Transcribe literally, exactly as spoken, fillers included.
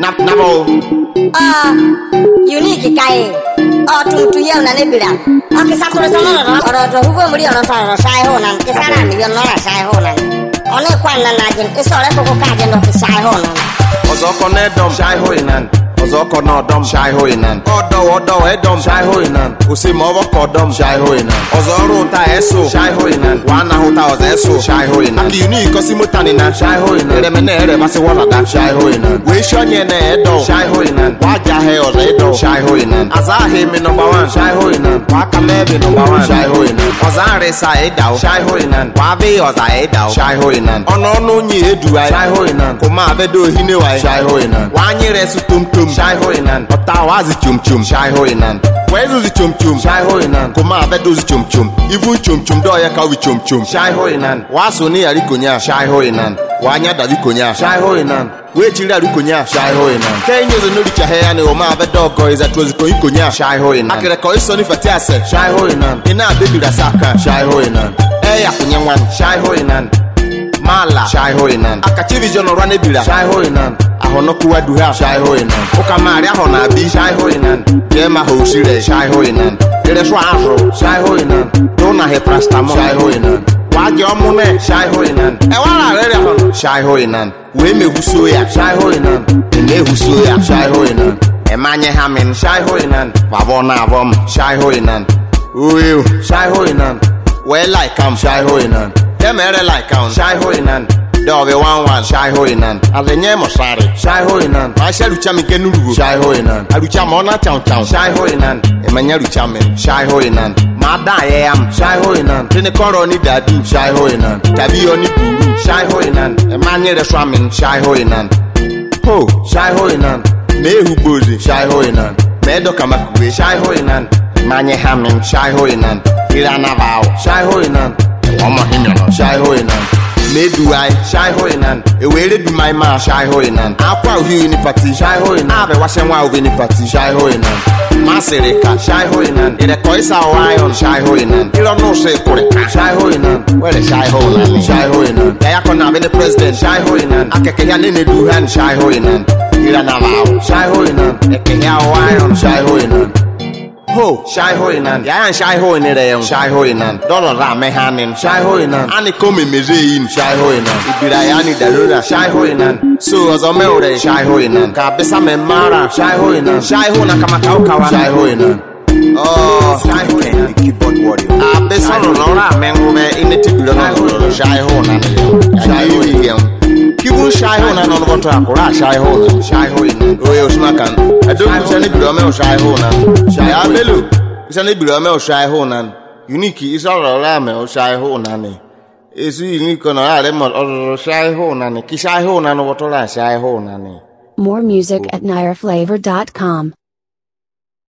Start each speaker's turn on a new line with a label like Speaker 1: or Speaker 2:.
Speaker 1: na na bo
Speaker 2: ah unique kai oh tu tu ya na ne bila akisa ko so no no oro to hugo muri ono ta sai ho nan ke sara mi yo no la sai ho nan one kwa na na jin ke so le ko ko ka je no ke sai ho nan
Speaker 1: ozo ko ne dom sai ho inan ozo ko no dom sai ho inan odo odo e dom sai ho inan usi mo bo ko dom sai ho inan ozo ru ta eso sai ho inan wa na ho ta ozo eso sai ho inan aki unique ko si mutani na sai ho inan ere me ne ere ba se wala da sai ho inan we shonye ne e do sai ho inan wa ja he ozo e do sai ho inan azahe mi number one sai ho inan wa ka me bi number one sai ho inan ozare sa e da sai ho inan wa be oza e da sai ho inan ono no nyi edu ai sai ho inan ko ma be do hine wa sai ho inan wa nyire su tum tum sai ho inan ota wazi chum chum sai ho inan wezu zi chum chum sai ho inan ko ma be do zi chum chum ivu chum chum do ya ka wi chum chum sai ho inan wa so ni ari konya sai ho inan wa nya da wi konya sai ho inan we chiri ari konya sai ho inan ke nyezo no richa he ya ni o ma be do ko iza tozi ko konya sai ho inan akere ko iso ni fati ase sai ho inan ina be bi rasaka sai ho inan e ya kunya wan sai ho inan mala sai ho inan akachivi jono rane bila sai ho inan ahono kuwa duha sai ho inan ukamari ahona bi sai ho inan jema ho sire sai ho inan ere so afro sai ho inan dona he prastamo sai ho inan waje omune sai ho inan e wala rere ahono sai ho inan we me huso ya sai ho inan me huso ya sai ho inan e manye hamin sai ho inan babona avom sai ho inan uyu sai ho inan we like am sai ho inan Demere like on Shai Hoinan Dove one one Shai Hoinan Alenye Mosari Shai Hoinan Asha Luchami Genuru Shai Hoinan Alucha Mona Town Town Shai Hoinan Emanya Luchamen Shai Hoinan Mada Yam Shai Hoinan Tinekoro ni Dadu Shai Hoinan Tabi Oni Buru Shai Hoinan Emanya Reswamin Shai Hoinan Ho Shai Hoinan Mehu Bozi Shai Hoinan Medo Kamakwe Shai Hoinan Manye Hamin Shai Hoinan Irana Vao Shai Hoinan Omo hinyono Shai Hoinan Medu ai Shai Hoinan Ewere du my ma Shai Hoinan Akwa uhi ni party Shai Hoinan Abe washenwa uvi ni party Shai Hoinan Masereka Shai Hoinan Ire koisa wayon Shai Hoinan Ilo no se kureka Shai Hoinan Wele Shai Hoinan Shai Hoinan Yaya kona vene president Shai Hoinan Akeke ya nene duhan Shai Hoinan Ira na vao Shai Hoinan Eke ya wayon Shai Hoinan Ho Shai Hoinan ya Shai Hoinan re Shai Hoinan dolo ra me hanin Shai Hoinan ani komi mezein Shai Hoinan ibira yani dalora Shai Hoinan so azome ore Shai Hoinan ka besa me mara Shai Hoinan Shai Hoinan kama kaukawa Shai Hoinan oh Shai Hoinan keyboard warrior a besa no ra me ngome ineti bilo no Shai Hoinan Shai Hoinan Kibu Shai Hoinan no boto akora Shai Hoinan Shai Hoinan oye osmakan adon sani bilo me Shai Hoinan Shai abelu sani bilo me Shai Hoinan unique isoro la me Shai Hoinan esu unique no are mo Shai Hoinan ki Shai Hoinan boto la Shai Hoinan.
Speaker 3: More music at naira flavor dot com.